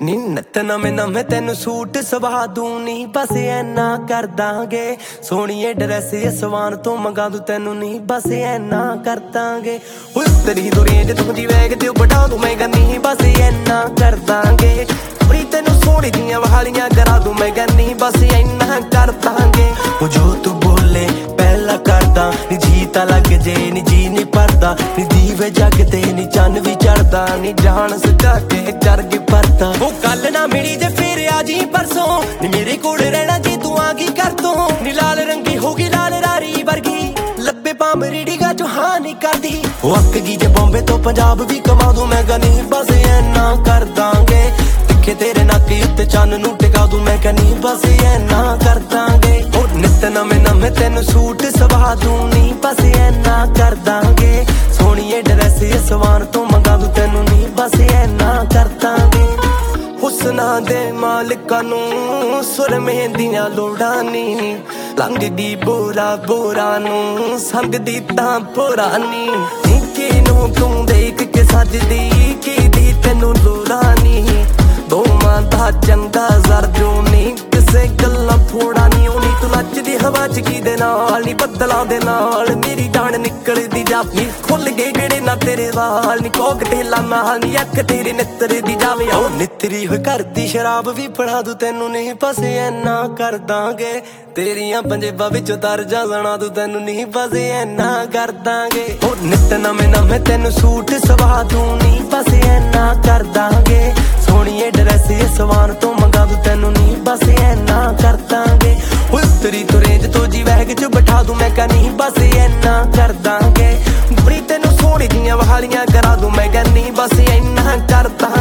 ਨੀ ਨੱਤ ਨਵੇਂ ਨਵੇਂ ਤੈਨੂੰ ਸੂਟ ਸਵਾ ਦੂੰ ਨੀ ਬਸ ਐਨਾ ਕਰ ਦਾਂਗੇ। ਸੋਹਣੀਏ ਡਰੈਸ ਸਵਾਨ ਤੋਂ ਮੰਗਾ ਦੂੰ ਤੈਨੂੰ ਨੀ ਬਸ ਐਨਾ ਕਰ ਦਾਂਗੇ। ਤੇਰੀ ਦੁਰੀਆਂ ਜੇ ਤੂੰ ਜੀ ਵੈਗ ਤੇ ਬਟਾ ਦੂੰ ਮੈਂ ਗੰਨੀ ਬਸ ਐਨਾ ਕਰ ਦਾਂਗੇ। ਬੜੀ ਤੈਨੂੰ ਸੋਹਣੀ ਦੀਆਂ ਵਹਾਲੀਆਂ ਕਰਾ ਦੂੰ ਮੈਂ ਗੰਨੀ ਬਸ ਐਨਾ ਕਰ ਦਾਂਗੇ। ਉਹ ਜੋ ਤੂੰ ਬੋਲੇ ਪਹਿਲਾਂ ਕਰਦਾ ਨੀ ਜੀ ਤਾਂ ਲੱਗ ਜੇ ਨੀ ਜੀ ਨੀ ਭਰਦਾ ਨੀ ਦੀਵੇ ਜਗਦੇ ਨੀ ਚੰਨ ਵੀ ਚੜਦਾ ਨੀ ਜਾਨ ਸੁਕਾ ਕੇ ਚਰਗ ਭਰਦਾ। ਉਹ ਕੱਲ ਨਾ ਮਿਲੀ ਜੇ ਫਿਰ ਆ ਜੀ ਪਰਸੋਂ ਨੀ ਮੇਰੇ ਕੋਲ ਰਹਿਣਾ ਜੀ ਤੂੰ ਆ ਗਈ ਕਰ ਤੋਂ ਨੀ ਲਾਲ ਰੰਗੀ ਹੋਗੀ ਲਾਲ ਰਾਰੀ ਵਰਗੀ ਲੱਭੇ ਪਾਮ ਰੀੜੀਗਾ ਜੋ ਹਾਂ ਨੀ ਕਰਦੀ। ਉਹ ਅੱਕ ਗਈ ਜੇ ਬੰਬੇ ਤੋਂ ਪੰਜਾਬ ਵੀ ਕਮਾ ਦੂੰ ਮੈਂ ਗਨੀ ਬਸ ਐਨਾ ਕਰ ਦਾਂਗੇ। ਤਿੱਖੇ ਤੇਰੇ ਨੱਕ ਉੱਤੇ ਚੰਨ ਨੂੰ ਟਿਕਾ ਦੂੰ ਮੈਂ ਕਨੀ ਬਸ ਐਨਾ ਕਰ ਦਾਂਗੇ। ਉਹ ਨਿੱਤ ਨਵੇਂ ਨਵੇਂ ਤੈਨੂੰ ਸੂਟ ਸਵਾ ਦੂੰ ਨੀ ਬਸ ਐਨਾ ਕਰ ਦਾਂਗੇ। ਸੋਹਣੀਏ ਡਰੈਸ ਸਵਾਨ ਤੋਂ ਮੰਗਾ ਦੂੰ ਤੈਨੂੰ ਨੀ ਬਸ ਐਨਾ ਕਰ ਦਾਂਗੇ। ਹੁਸਨਾਂ ਦੇ ਮਾਲਕਾਂ ਨੂੰ ਸੁਰਮੇ ਦੀਆਂ ਲੋੜਾਂ ਨੀ ਲੰਘਦੀ ਬੋਰਾ ਬੋਰਾ ਨੂੰ ਸੰਗਦੀ ਤਾਂ ਪੁਰਾਣੀ ਨਿੱਕੀ ਨੂੰ ਤੂੰ ਦੇਖ ਕੇ ਸੱਜਦੀ ਕੀ ਤੈਨੂੰ ਲੋੜਾਂ ਨੀ ਦੋਵਾਂ ਦਾ ਚੰਗਾ ਜ਼ਰ ਜੋ ਨੀ ਕਿਸੇ ਗੱਲਾਂ ਫੋੜਾ ਨੀ ਉਹ ਨੀ ਤੂੰ ਨੱਚਦੀ ਹਵਾ ਚ ਕੀ ਦੇ ਨਾਲ ਨੀ ਬੱਦਲਾਂ ਦੇ ਨਾਲ ਮੇਰੀ ਜਾਨ ਨਿਕਲਦੀ ਜਾਪੀ ਖੁੱਲ ਗਏ ਜਿਹੜੇ ਨਾ ਤੇਰੇ ਵਾਲ ਨੀ ਕੋਕਟੇਲਾਂ ਨਾਲ ਨੀ ਅੱਖ ਤੇਰੇ ਨਿੱਤਰ ਦੀ ਜਾਵੇ। ਉਹ ਨਿੱਤਰੀ ਹੋਈ ਘਰ ਦੀ ਸ਼ਰਾਬ ਵੀ ਫੜਾ ਦੂੰ ਤੈਨੂੰ ਨਹੀਂ ਬਸ ਐਨਾ ਕਰ ਦਾਂਗੇ। ਤੇਰੀਆਂ ਪੰਜੇਬਾਂ ਵਿੱਚੋਂ ਤਰ ਜਾ ਸੁਣਾ ਦੂੰ ਤੈਨੂੰ ਨਹੀਂ ਬਸ ਐਨਾ ਕਰ ਦਾਂਗੇ। ਉਹ ਨਿੱਤ ਨਵੇਂ ਨਵੇਂ ਤੈਨੂੰ ਸੂਟ ਸਵਾ ਦੂੰ ਨੀ ਬਸ ਐਨਾ ਕਰ ਦਾਂਗੇ। ਸੋਹਣੀਏ ਡਰੈਸ ਸਵਾਨ ਤੋਂ ਮੰਗਾ ਦੂੰ ਤੈਨੂੰ ਨੀ ਬਸ ਐਨਾ ਕਰ ਦਾਂਗੇ। ਤੇਰੀ ਤੁਰੇਂਜ ਤੋਂ ਜੀ ਵੈਗ ਚ ਬਿਠਾ ਦੂੰ ਮੈਂ ਕਨੀ ਬਸ ਐਨਾ ਕਰ ਦਾਂਗੇ। ਬੜੀ ਤੈਨੂੰ ਸੋਹਣੀ ਦੀਆਂ ਵਹਾਲੀਆਂ ਕਰਾ ਦੂੰ ਮੈਂ ਗੰਨੀ ਬਸ ਐਨਾ ਕਰ ਦਾਂਗੇ।